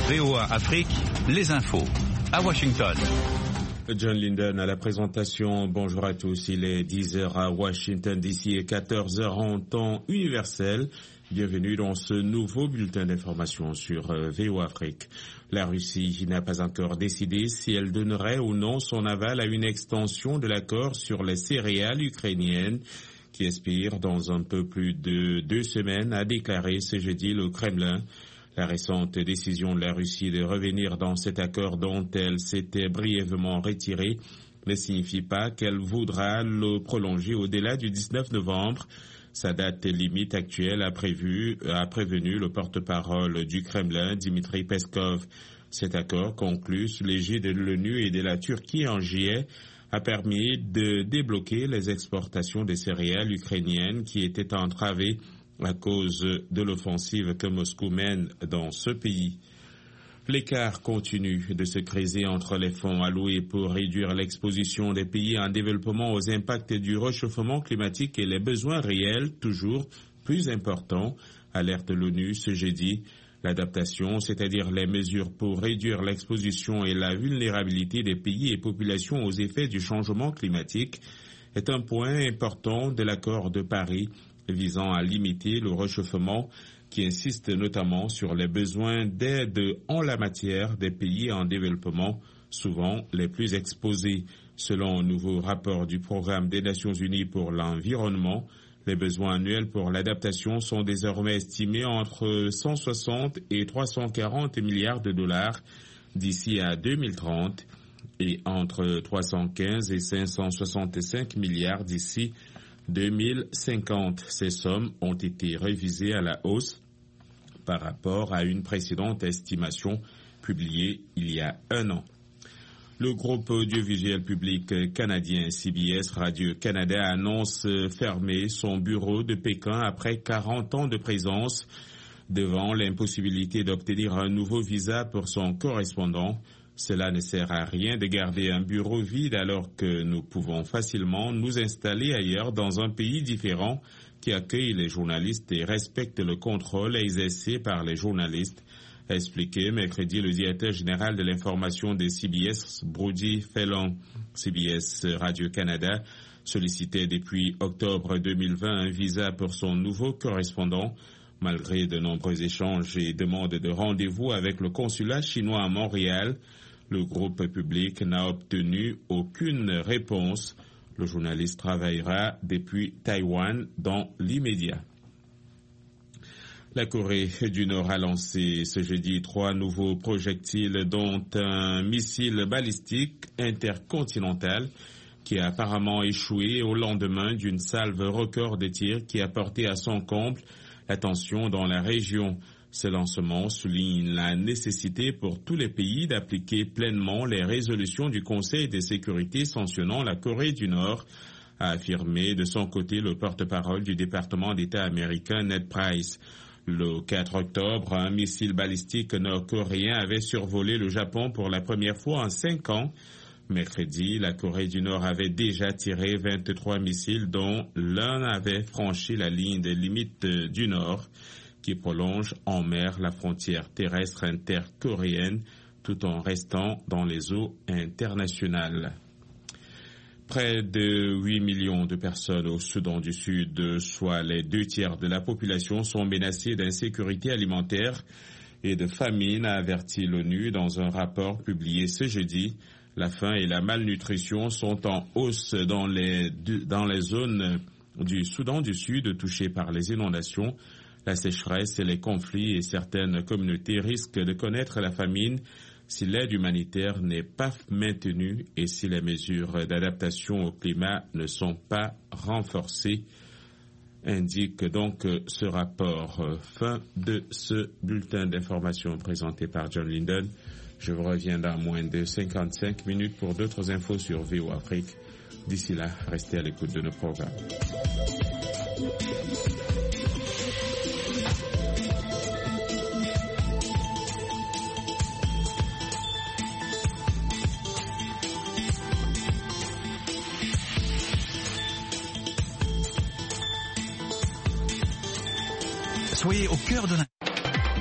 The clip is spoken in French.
VOA Afrique, les infos. À Washington. John Linden à la présentation. Bonjour à tous. Il est 10h à Washington DC et 14h en temps universel. Bienvenue dans ce nouveau bulletin d'information sur VOA Afrique. La Russie n'a pas encore décidé si elle donnerait ou non son aval à une extension de l'accord sur les céréales ukrainiennes qui expire dans un peu plus de 2 semaines, a déclaré ce jeudi le Kremlin. La récente décision de la Russie de revenir dans cet accord dont elle s'était brièvement retirée ne signifie pas qu'elle voudra le prolonger au-delà du 19 novembre. Sa date limite actuelle a prévenu le porte-parole du Kremlin, Dmitry Peskov. Cet accord, conclu sous l'égide de l'ONU et de la Turquie en juillet, a permis de débloquer les exportations de céréales ukrainiennes qui étaient entravées à cause de l'offensive que Moscou mène dans ce pays. L'écart continue de se creuser entre les fonds alloués pour réduire l'exposition des pays en développement aux impacts du réchauffement climatique et les besoins réels toujours plus importants, alerte l'ONU ce jeudi. L'adaptation, c'est-à-dire les mesures pour réduire l'exposition et la vulnérabilité des pays et populations aux effets du changement climatique, est un point important de l'accord de Paris visant à limiter le réchauffement, qui insiste notamment sur les besoins d'aide en la matière des pays en développement, souvent les plus exposés. Selon un nouveau rapport du Programme des Nations Unies pour l'environnement, les besoins annuels pour l'adaptation sont désormais estimés entre 160 et 340 milliards de dollars d'ici à 2030 et entre 315 et 565 milliards d'ici 2050. Ces sommes ont été révisées à la hausse par rapport à une précédente estimation publiée il y a 1 an. Le groupe audiovisuel public canadien CBS Radio-Canada annonce fermer son bureau de Pékin après 40 ans de présence devant l'impossibilité d'obtenir un nouveau visa pour son correspondant. Cela ne sert à rien de garder un bureau vide alors que nous pouvons facilement nous installer ailleurs dans un pays différent qui accueille les journalistes et respecte le contrôle exercé par les journalistes, a expliqué mercredi le directeur général de l'information de CBS, Brody Fellon. CBS Radio-Canada sollicitait depuis octobre 2020 un visa pour son nouveau correspondant. Malgré de nombreux échanges et demandes de rendez-vous avec le consulat chinois à Montréal, le groupe public n'a obtenu aucune réponse. Le journaliste travaillera depuis Taïwan dans l'immédiat. La Corée du Nord a lancé ce jeudi 3 nouveaux projectiles, dont un missile balistique intercontinental qui a apparemment échoué au lendemain d'une salve record de tirs qui a porté à son comble la tension dans la région. Ce lancement souligne la nécessité pour tous les pays d'appliquer pleinement les résolutions du Conseil de sécurité sanctionnant la Corée du Nord, a affirmé de son côté le porte-parole du département d'État américain Ned Price. Le 4 octobre, un missile balistique nord-coréen avait survolé le Japon pour la première fois en 5 ans. Mercredi, la Corée du Nord avait déjà tiré 23 missiles dont l'un avait franchi la ligne de limite du Nord qui prolonge en mer la frontière terrestre intercoréenne tout en restant dans les eaux internationales. Près de 8 millions de personnes au Soudan du Sud, soit les 2/3 de la population, sont menacées d'insécurité alimentaire et de famine, a averti l'ONU dans un rapport publié ce jeudi. La faim et la malnutrition sont en hausse dans les zones du Soudan du Sud touchées par les inondations, la sécheresse et les conflits, et certaines communautés risquent de connaître la famine si l'aide humanitaire n'est pas maintenue et si les mesures d'adaptation au climat ne sont pas renforcées, indique donc ce rapport. Fin de ce bulletin d'information présenté par John Linden. Je vous reviens dans moins de 55 minutes pour d'autres infos sur VOA Afrique. D'ici là, restez à l'écoute de nos programmes. Soyez au cœur de